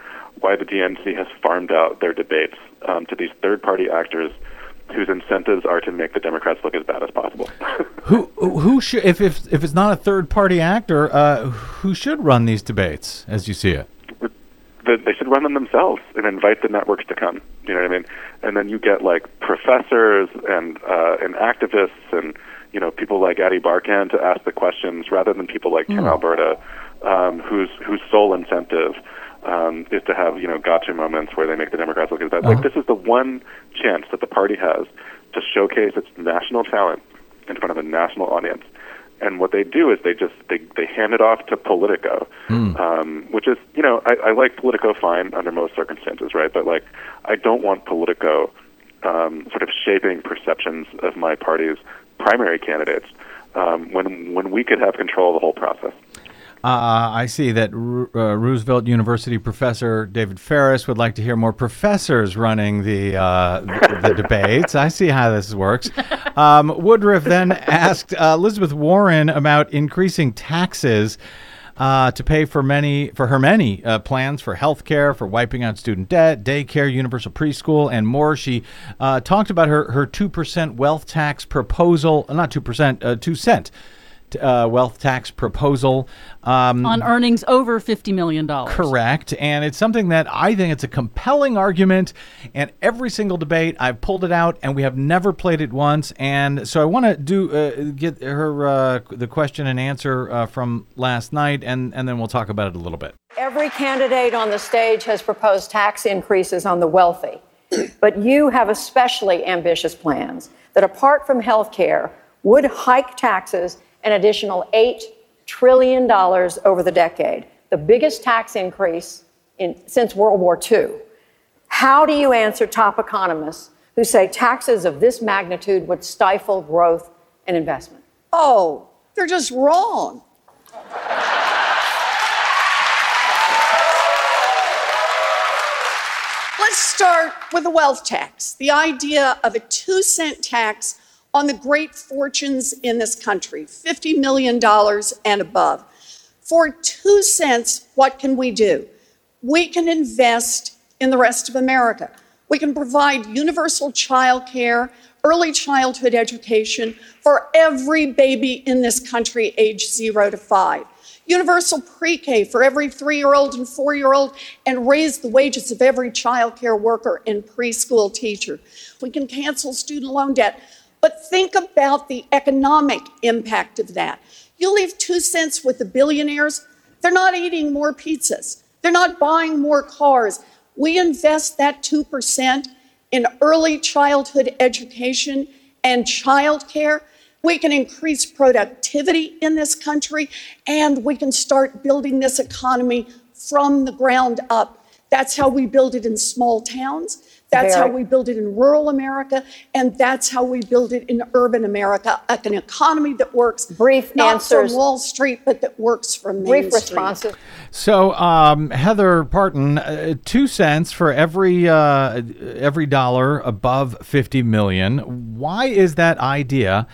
why the D N C has farmed out their debates um, to these third-party actors whose incentives are to make the Democrats look as bad as possible. who who should, if if if it's not a third-party actor, uh, who should run these debates, as you see it? The, they should run them themselves and invite the networks to come. You know what I mean? And then you get like professors and uh, and activists and you know people like Adi Barkan to ask the questions rather than people like Tim Mm. Alberta, um, whose whose sole incentive um, is to have you know gotcha moments where they make the Democrats look as bad. Uh-huh. Like this is the one chance that the party has to showcase its national talent in front of a national audience. And what they do is they just they, they hand it off to Politico, Mm. um, which is you know I, I like Politico fine under most circumstances, right? But like I don't want Politico um, sort of shaping perceptions of my party's primary candidates um, when when we could have control of the whole process. Uh, I see that Ru- uh, Roosevelt University professor David Ferris would like to hear more professors running the uh, the, the debates. I see how this works. Um, Woodruff then asked uh, Elizabeth Warren about increasing taxes uh, to pay for many for her many uh, plans for health care, for wiping out student debt, daycare, universal preschool, and more. She uh, talked about her her two percent wealth tax proposal, not two percent, uh, two cent. Uh, wealth tax proposal um, on earnings over fifty million dollars. Correct. And it's something that I think it's a compelling argument. And every single debate, I've pulled it out, and we have never played it once. And so I want to do uh, get her uh, the question and answer uh, from last night, and, and then we'll talk about it a little bit. Every candidate on the stage has proposed tax increases on the wealthy. But you have especially ambitious plans that, apart from health care, would hike taxes an additional eight trillion dollars over the decade, the biggest tax increase in, since World War Two. How do you answer top economists who say taxes of this magnitude would stifle growth and investment? Oh, they're just wrong. Let's start with the wealth tax, the idea of a two cent tax on the great fortunes in this country, fifty million dollars and above. For two cents, what can we do? We can invest in the rest of America. We can provide universal child care, early childhood education for every baby in this country aged zero to five. Universal pre-K for every three-year-old and four-year-old, and raise the wages of every child care worker and preschool teacher. We can cancel student loan debt. But think about the economic impact of that. You leave two cents with the billionaires, they're not eating more pizzas. They're not buying more cars. We invest that two percent in early childhood education and childcare. We can increase productivity in this country, and we can start building this economy from the ground up. That's how we build it in small towns. That's Very. how we build it in rural America, and that's how we build it in urban America, like an economy that works Brief not answers. from Wall Street, but that works from Main Brief Street. responses. So, um, Heather Parton, uh, two cents for every uh, every dollar above fifty million. Why is that idea?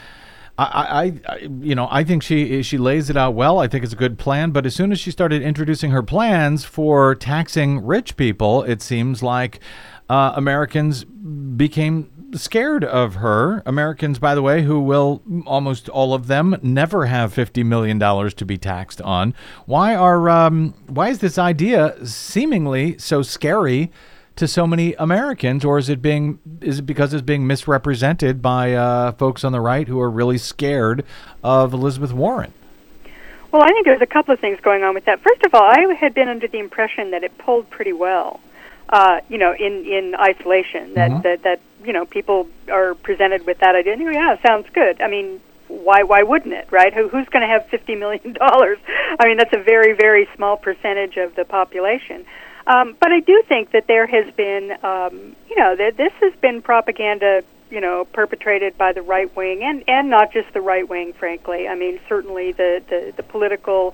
I, I, I, you know, I think she she lays it out well. I think it's a good plan. But as soon as she started introducing her plans for taxing rich people, it seems like uh, Americans became scared of her. Americans, by the way, who will, almost all of them, never have fifty million dollars to be taxed on. Why are um, why is this idea seemingly so scary to so many Americans, or is it being is it because it's being misrepresented by uh, folks on the right who are really scared of Elizabeth Warren? Well, I think there's a couple of things going on with that. First of all, I had been under the impression that it polled pretty well, uh, you know, in, in isolation, that, Mhm. that, that, you know, people are presented with that idea, and you go, yeah, sounds good. I mean, why why wouldn't it, right? Who, who's going to have fifty million dollars? I mean, that's a very, very small percentage of the population. Um, but I do think that there has been, um, you know, that this has been propaganda, you know, perpetrated by the right wing, and, and not just the right wing, frankly. I mean, certainly the, the, the political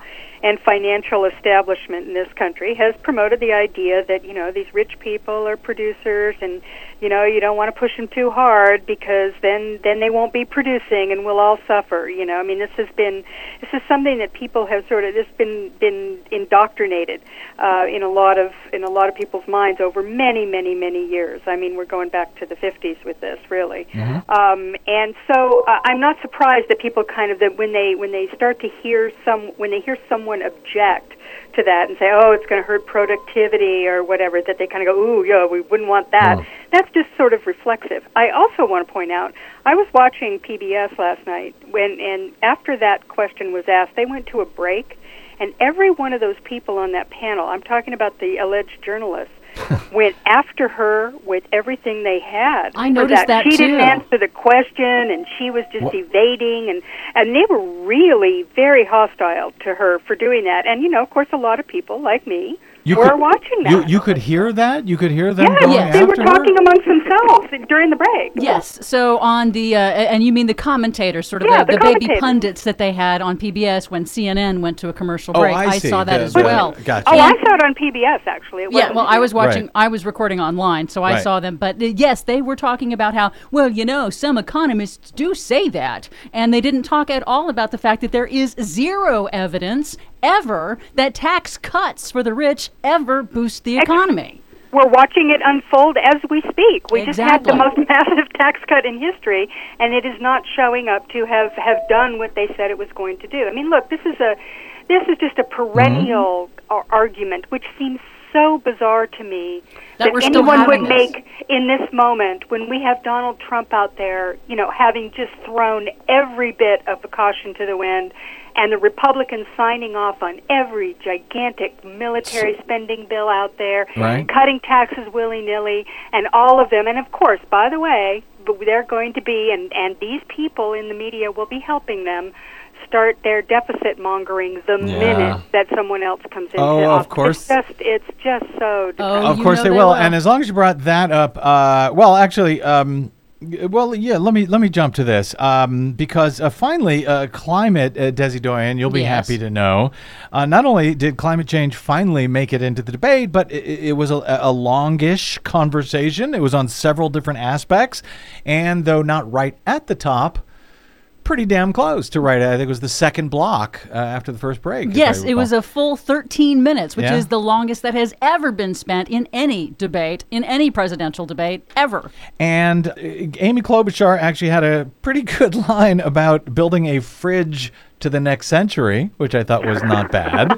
and financial establishment in this country has promoted the idea that, you know, these rich people are producers, and, you know, you don't want to push them too hard because then then they won't be producing and we'll all suffer. You know, I mean, this has been this is something that people have sort of this been been indoctrinated uh, in a lot of in a lot of people's minds over many many many years. I mean, we're going back to the fifties with this, really. Mm-hmm. Um, and so uh, I'm not surprised that people kind of that when they when they start to hear some when they hear someone object to that and say, oh, it's going to hurt productivity or whatever, that they kind of go, ooh, yeah, we wouldn't want that. Oh. That's just sort of reflexive. I also want to point out, I was watching P B S last night, when, and after that question was asked, they went to a break, and every one of those people on that panel, I'm talking about the alleged journalists, went after her with everything they had. I noticed that, that she too. didn't answer the question, and she was just what? evading, and and they were really very hostile to her for doing that. And you know, of course, a lot of people like me You were could, watching that. You, you could hear that? You could hear them yes, going yes, after they were talking her? amongst themselves during the break. Yes, so on the, uh, and you mean the commentators, sort of yeah, the, the, the baby pundits that they had on P B S when C N N went to a commercial break. Oh, I, I see. saw that the, as the, well. Gotcha. Oh, I saw it on P B S, actually. It yeah, well, I was watching, right. I was recording online, so I right. saw them. But uh, yes, they were talking about how, well, you know, some economists do say that. And they didn't talk at all about the fact that there is zero evidence ever that tax cuts for the rich ever boost the economy. We're watching it unfold as we speak. We exactly. just had the most massive tax cut in history, and it is not showing up to have, have done what they said it was going to do. I mean, look, this is a this is just a perennial mm-hmm. argument, which seems so bizarre to me that, that anyone would make in this moment when we have Donald Trump out there, you know, having just thrown every bit of the caution to the wind, and the Republicans signing off on every gigantic military spending bill out there, right. cutting taxes willy-nilly, and all of them. And, of course, by the way, they're going to be, and, and these people in the media will be helping them start their deficit mongering the yeah. minute that someone else comes into oh, office. Of course. It's just, it's just so depressing. Oh, of course they, they will. will. And as long as you brought that up, uh, well, actually... Um, Well, yeah. Let me let me jump to this um, because uh, finally, uh, climate, uh, Desi Doyen, you'll be yes. happy to know. Uh, not only did climate change finally make it into the debate, but it, it was a, a longish conversation. It was on several different aspects, and though not right at the top, pretty damn close to right. I think it was the second block uh, after the first break. Yes, it was a full thirteen minutes, which yeah. is the longest that has ever been spent in any debate, in any presidential debate, ever. And uh, Amy Klobuchar actually had a pretty good line about building a fridge to the next century, which I thought was not bad.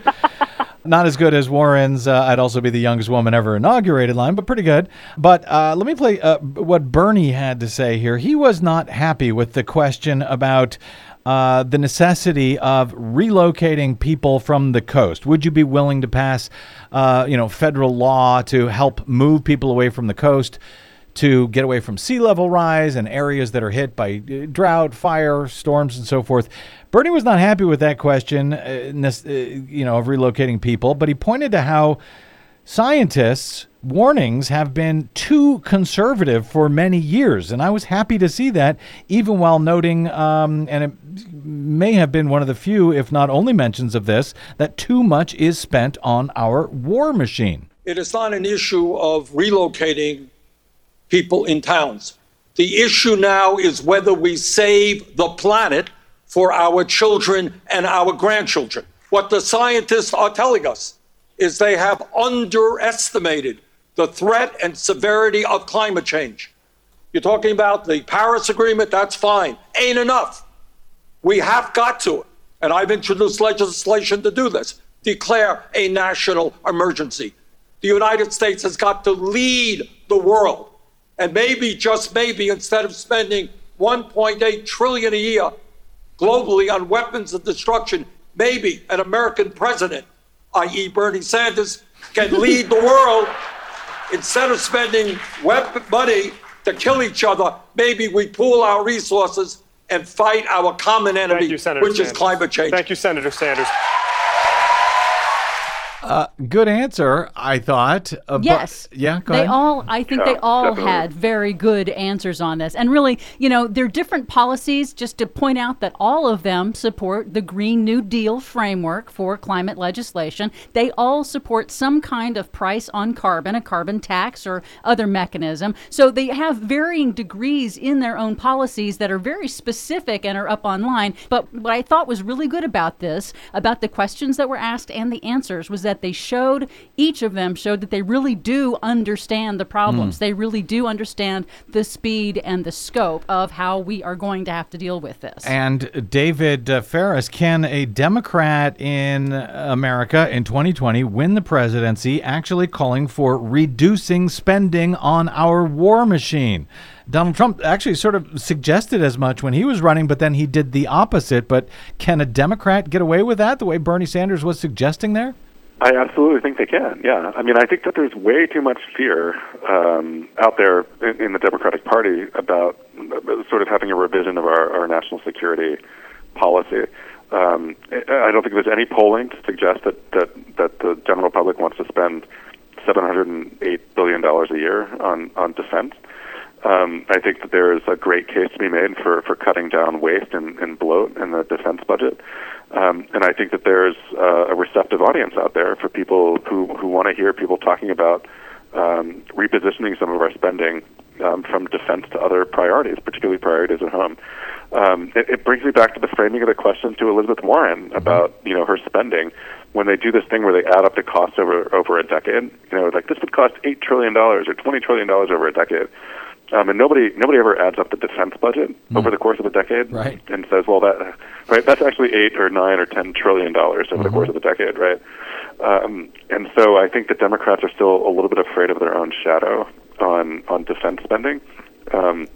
Not as good as Warren's uh, I'd also be the youngest woman ever inaugurated line, but pretty good. But uh, let me play uh, what Bernie had to say here. He was not happy with the question about uh, the necessity of relocating people from the coast. Would you be willing to pass, uh, you know, federal law to help move people away from the coast to get away from sea level rise and areas that are hit by drought, fire, storms, and so forth? Bernie was not happy with that question, uh, you know, of relocating people, but he pointed to how scientists' warnings have been too conservative for many years. And I was happy to see that, even while noting, um, and it may have been one of the few, if not only mentions of this, that too much is spent on our war machine. It is not an issue of relocating people in towns. The issue now is whether we save the planet for our children and our grandchildren. What the scientists are telling us is they have underestimated the threat and severity of climate change. You're talking about the Paris Agreement, that's fine. Ain't enough. We have got to, and I've introduced legislation to do this, declare a national emergency. The United States has got to lead the world. And maybe, just maybe, instead of spending one point eight trillion dollars a year globally on weapons of destruction, maybe an American president, that is. Bernie Sanders, can lead the world. Instead of spending weapon money to kill each other, maybe we pool our resources and fight our common enemy, you, which Sanders. is climate change. Thank you, Senator Sanders. Uh, good answer, I thought. Uh, Yes. But, yeah, go they ahead. all, I think Yeah, they all definitely. had very good answers on this. And really, you know, they're different policies, just to point out that all of them support the Green New Deal framework for climate legislation. They all support some kind of price on carbon, a carbon tax or other mechanism. So they have varying degrees in their own policies that are very specific and are up online. But what I thought was really good about this, about the questions that were asked and the answers, was that they showed, each of them showed that they really do understand the problems. Mm. They really do understand the speed and the scope of how we are going to have to deal with this. And David uh, Ferris, can a Democrat in America in twenty twenty win the presidency actually calling for reducing spending on our war machine? Donald Trump actually sort of suggested as much when he was running, but then he did the opposite. But can a Democrat get away with that the way Bernie Sanders was suggesting there? I absolutely think they can, yeah. I mean, I think that there's way too much fear um, out there in, in the Democratic Party about uh, sort of having a revision of our, our national security policy. Um, I don't think there's any polling to suggest that, that, that the general public wants to spend seven hundred eight billion dollars a year on, on defense. Um, I think that there is a great case to be made for, for cutting down waste and, and bloat in the defense budget. Um, and I think that there's uh, a receptive audience out there for people who, who want to hear people talking about um, repositioning some of our spending um, from defense to other priorities, particularly priorities at home. Um, it, it brings me back to the framing of the question to Elizabeth Warren about, you know, her spending. When they do this thing where they add up the costs over over a decade, you know, like this would cost eight trillion dollars or twenty trillion dollars over a decade. Um, and nobody nobody ever adds up the defense budget mm. over the course of a decade, right. and says, well, that right, that's actually eight or nine or ten trillion dollars over mm-hmm. the course of a decade, right? Um, and so I think the Democrats are still a little bit afraid of their own shadow on on defense spending. Um,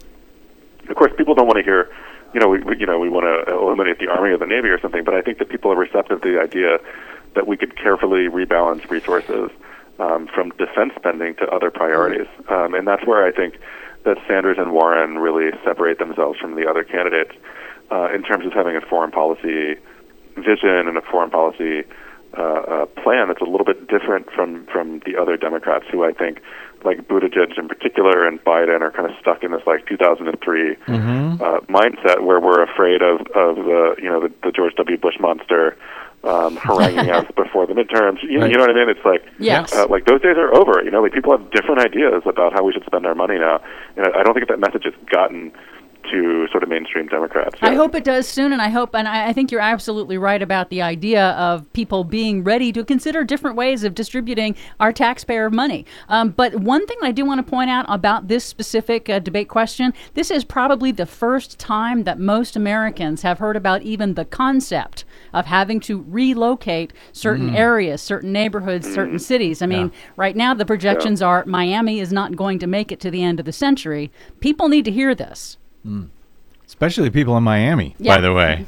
of course, people don't want to hear, you know, we, we you know we want to eliminate the Army or the Navy or something, but I think that people are receptive to the idea that we could carefully rebalance resources um, from defense spending to other priorities, um, and that's where I think that Sanders and Warren really separate themselves from the other candidates uh, in terms of having a foreign policy vision and a foreign policy uh, uh, plan that's a little bit different from, from the other Democrats who I think, like Buttigieg in particular and Biden, are kind of stuck in this like two thousand three mm-hmm. uh, mindset where we're afraid of, of the, you know, the, the George W. Bush monster Um, haranguing us before the midterms. You, right. you know what I mean? It's like, yes. uh, like those days are over. You know, like people have different ideas about how we should spend our money now. And I, I don't think that message has gotten to sort of mainstream Democrats. I hope it does soon, and I hope, and I, I think you're absolutely right about the idea of people being ready to consider different ways of distributing our taxpayer money. Um, but one thing I do want to point out about this specific uh, debate question, this is probably the first time that most Americans have heard about even the concept of having to relocate certain mm. areas, certain neighborhoods, mm. certain cities. I mean, yeah. right now the projections yeah. are Miami is not going to make it to the end of the century. People need to hear this. Mm. Especially people in Miami, yeah. by the way.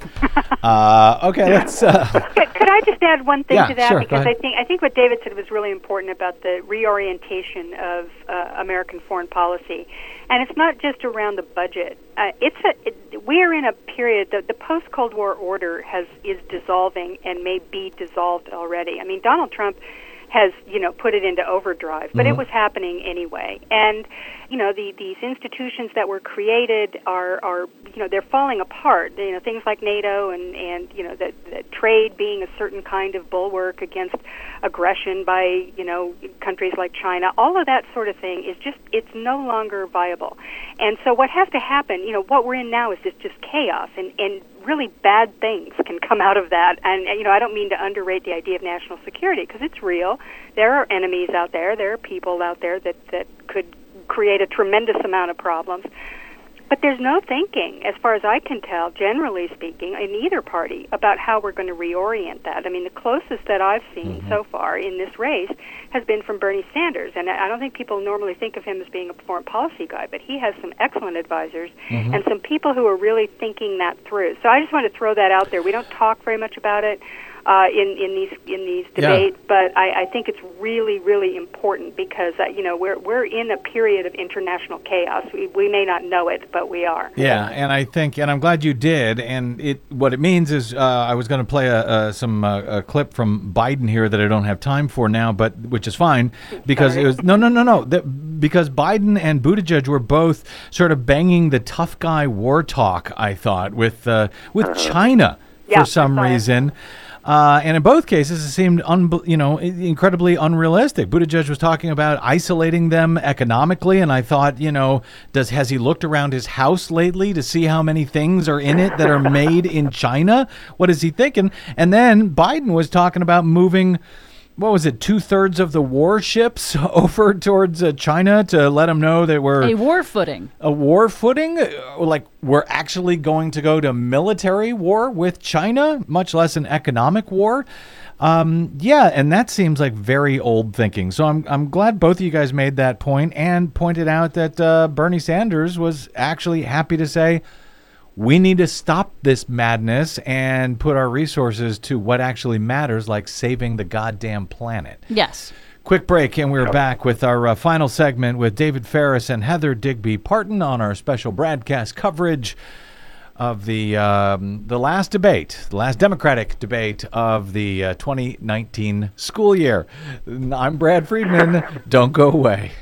uh, okay, let's. Uh, could, could I just add one thing yeah, to that? Sure, because I think I think what David said was really important about the reorientation of uh, American foreign policy, and it's not just around the budget. Uh, it's a it, we are in a period that the post Cold War order has is dissolving and may be dissolved already. I mean, Donald Trump has, you know, put it into overdrive, but mm-hmm. it was happening anyway. And, you know, the, these institutions that were created are, are, you know, they're falling apart. You know, things like NATO and, and you know, the, the trade being a certain kind of bulwark against aggression by, you know, countries like China. All of that sort of thing is just, it's no longer viable. And so what has to happen, you know, what we're in now is just, just chaos, and, and really bad things can come out of that. And, you know, I don't mean to underrate the idea of national security, because it's real. There are enemies out there. There are people out there that, that could create a tremendous amount of problems. But there's no thinking, as far as I can tell, generally speaking, in either party about how we're going to reorient that. I mean, the closest that I've seen mm-hmm. so far in this race has been from Bernie Sanders. And I don't think people normally think of him as being a foreign policy guy, but he has some excellent advisors mm-hmm. and some people who are really thinking that through. So I just want to throw that out there. We don't talk very much about it. uh, in in these in these debates. Yeah. But I, I think it's really really important because uh, you know we're we're in a period of international chaos. We we may not know it, but we are. Yeah, and I think, and I'm glad you did. And it what it means is, uh, I was going to play a, a some uh, a clip from Biden here that I don't have time for now, but which is fine because Sorry. it was no no no no that, because Biden and Buttigieg were both sort of banging the tough guy war talk. I thought with uh, with uh-huh. China yeah, for some reason. Uh, and in both cases, it seemed, un- you know, incredibly unrealistic. Buttigieg was talking about isolating them economically, and I thought, you know, does has he looked around his house lately to see how many things are in it that are made in China? What is he thinking? And then Biden was talking about moving, what was it, two-thirds of the warships over towards uh, China to let them know that we're... A war footing. A war footing? Like, we're actually going to go to military war with China, much less an economic war? Um, yeah, and that seems like very old thinking. So I'm I'm glad both of you guys made that point and pointed out that uh, Bernie Sanders was actually happy to say, we need to stop this madness and put our resources to what actually matters, like saving the goddamn planet. Yes. Quick break, and we're back with our uh, final segment with David Ferris and Heather Digby Parton on our special broadcast coverage of the um, the last debate, the last Democratic debate of the uh, twenty nineteen school year. I'm Brad Friedman. Don't go away.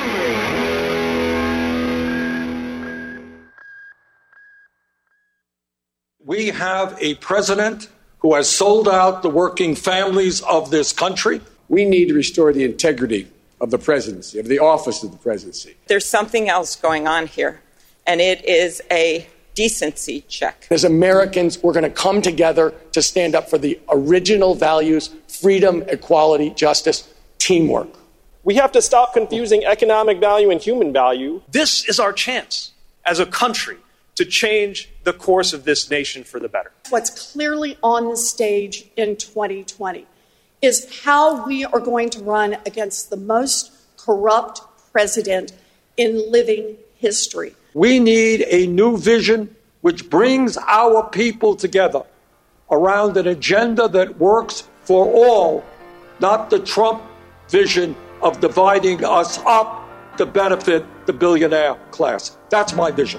We have a president who has sold out the working families of this country. We need to restore the integrity of the presidency, of the office of the presidency. There's something else going on here, and it is a decency check. As Americans, we're going to come together to stand up for the original values: freedom, equality, justice, teamwork. We have to stop confusing economic value and human value. This is our chance as a country to change the course of this nation for the better. What's clearly on the stage in twenty twenty is how we are going to run against the most corrupt president in living history. We need a new vision which brings our people together around an agenda that works for all, not the Trump vision of dividing us up to benefit the billionaire class. That's my vision.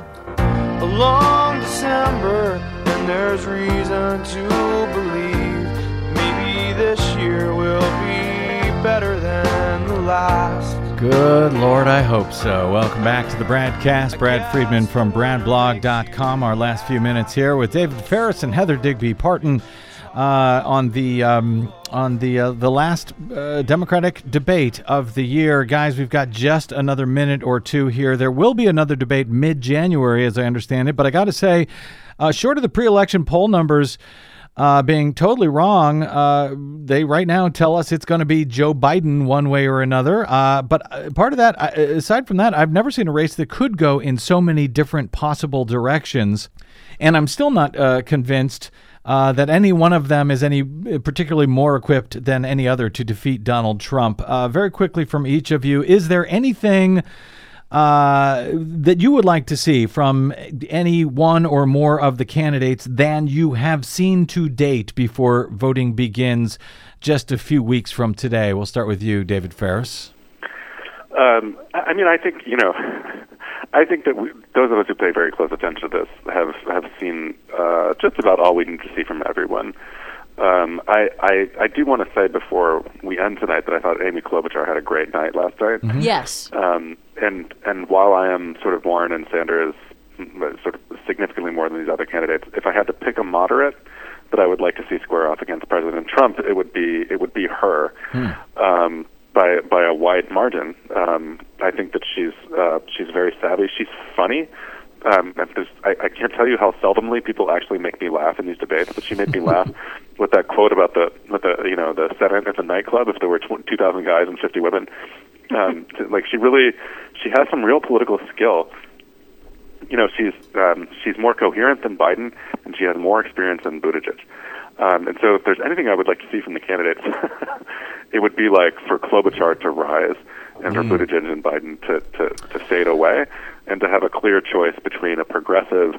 A long December, and there's reason to believe maybe this year will be better than the last. Good Lord, I hope so. Welcome back to the Bradcast. Brad Friedman from brad blog dot com. Our last few minutes here with David Ferris and Heather Digby Parton uh, on the um, on the uh, the last uh, Democratic debate of the year. Guys, we've got just another minute or two here. There will be another debate mid-January, as I understand it. But I got to say, uh, short of the pre-election poll numbers Uh, being totally wrong, uh, they right now tell us it's going to be Joe Biden one way or another. Uh, but part of that, aside from that, I've never seen a race that could go in so many different possible directions. And I'm still not uh, convinced uh, that any one of them is any particularly more equipped than any other to defeat Donald Trump. Uh, very quickly from each of you, is there anything Uh, that you would like to see from any one or more of the candidates than you have seen to date before voting begins just a few weeks from today? We'll start with you, David Ferris. Um, I mean, I think, you know, I think that we, those of us who pay very close attention to this have, have seen uh, just about all we need to see from everyone. Um, I, I, I do want to say before we end tonight that I thought Amy Klobuchar had a great night last night. Mm-hmm. Yes. Um, and and while I am sort of Warren and Sanders sort of significantly more than these other candidates, if I had to pick a moderate that I would like to see square off against President Trump, it would be it would be her hmm. um, by by a wide margin. Um, I think that she's uh, she's very savvy. She's funny. Um, I, I can't tell you how seldomly people actually make me laugh in these debates, but she made me laugh with that quote about the, with the you know, the Senate as a nightclub. If there were two thousand guys and fifty women, um, like she really, she has some real political skill. You know, she's um, she's more coherent than Biden, and she has more experience than Buttigieg. Um, and so, if there's anything I would like to see from the candidates, it would be like for Klobuchar to rise, and for mm. Buttigieg and Biden to, to, to fade away, and to have a clear choice between a progressive,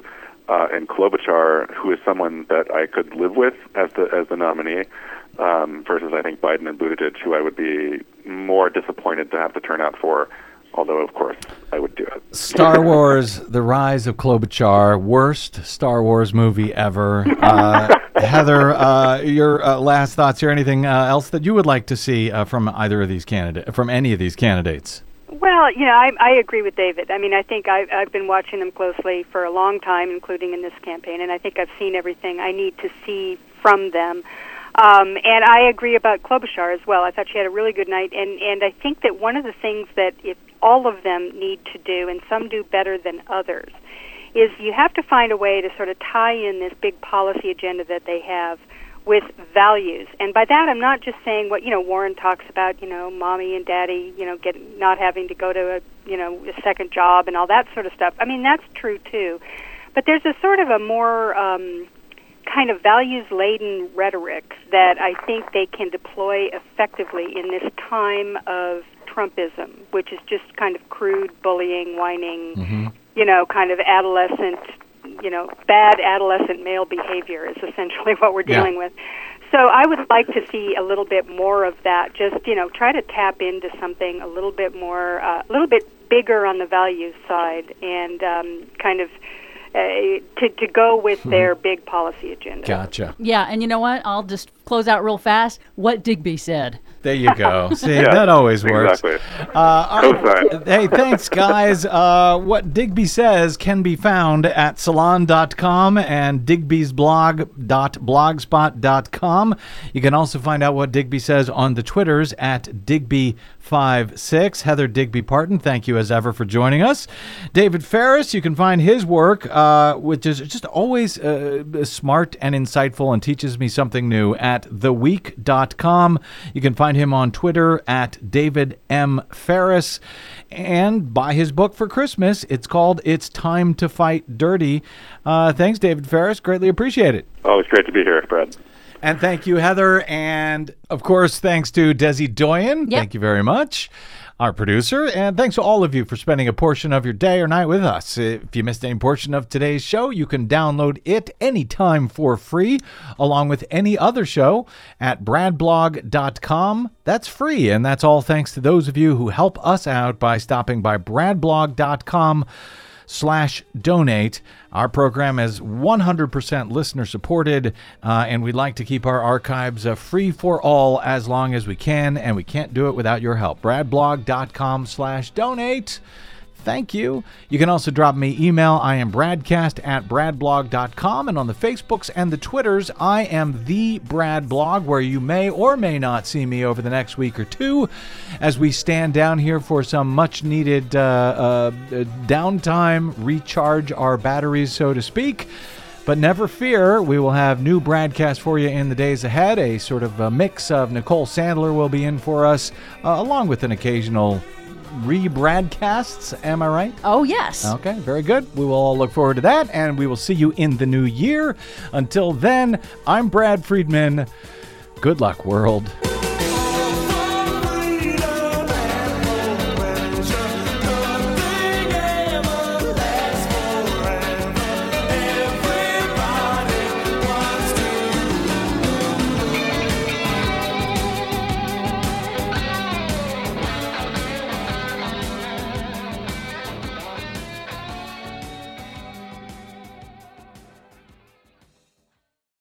uh, in Klobuchar, who is someone that I could live with as the as the nominee, um, versus I think Biden and Buttigieg, who I would be more disappointed to have to turn out for. Although, of course, I would do it. Star Wars: The Rise of Klobuchar, worst Star Wars movie ever. Uh, Heather, uh, your uh, last thoughts or anything uh, else that you would like to see uh, from either of these candidates, from any of these candidates? Well, you know, I, I agree with David. I mean, I think I've, I've been watching them closely for a long time, including in this campaign, and I think I've seen everything I need to see from them. Um, and I agree about Klobuchar as well. I thought she had a really good night, and, and I think that one of the things that if all of them need to do, and some do better than others, is you have to find a way to sort of tie in this big policy agenda that they have with values. And by that, I'm not just saying what, you know, Warren talks about, you know, mommy and daddy, you know, get, not having to go to a, you know, a second job and all that sort of stuff. I mean, that's true, too. But there's a sort of a more um, kind of values-laden rhetoric that I think they can deploy effectively in this time of Trumpism, which is just kind of crude bullying, whining, mm-hmm. you know, kind of adolescent, you know, bad adolescent male behavior is essentially what we're dealing yeah. with. So I would like to see a little bit more of that, just, you know, try to tap into something a little bit more, uh, a little bit bigger on the values side and um, kind of Uh, to, to go with their big policy agenda. Gotcha. Yeah, and you know what? I'll just close out real fast. What Digby said. There you go. See, yeah, that always works. Exactly. Uh, all right. Hey, thanks, guys. Uh, what Digby says can be found at salon dot com and digby's blog dot blogspot dot com. You can also find out what Digby says on the Twitters at digby five six. Heather Digby Parton, thank you as ever for joining us. David Ferris, you can find his work, uh, which is just always uh, smart and insightful and teaches me something new, at the week dot com. You can find him on Twitter at David M. Ferris, and buy his book for Christmas. It's called It's Time to Fight Dirty. Uh, thanks, David Ferris. Greatly appreciate it. Oh, it's great to be here, Brad. And thank you, Heather. And, of course, thanks to Desi Doyen. Yep. Thank you very much, our producer. And thanks to all of you for spending a portion of your day or night with us. If you missed any portion of today's show, you can download it anytime for free, along with any other show at brad blog dot com. That's free, and that's all thanks to those of you who help us out by stopping by brad blog dot com slash donate. Our program is one hundred percent listener supported, uh, and we'd like to keep our archives uh, free for all as long as we can, and we can't do it without your help. brad blog dot com slash donate. Thank you. You can also drop me email. I am bradcast at brad blog dot com, and on the Facebooks and the Twitters, I am the Brad Blog, where you may or may not see me over the next week or two as we stand down here for some much-needed uh, uh, downtime, recharge our batteries, so to speak. But never fear, we will have new broadcasts for you in the days ahead. A sort of a mix of Nicole Sandler will be in for us, uh, along with an occasional rebroadcasts. Am I right? Oh, yes. Okay, very good. We will all look forward to that, and we will see you in the new year. Until then, I'm Brad Friedman. Good luck, world.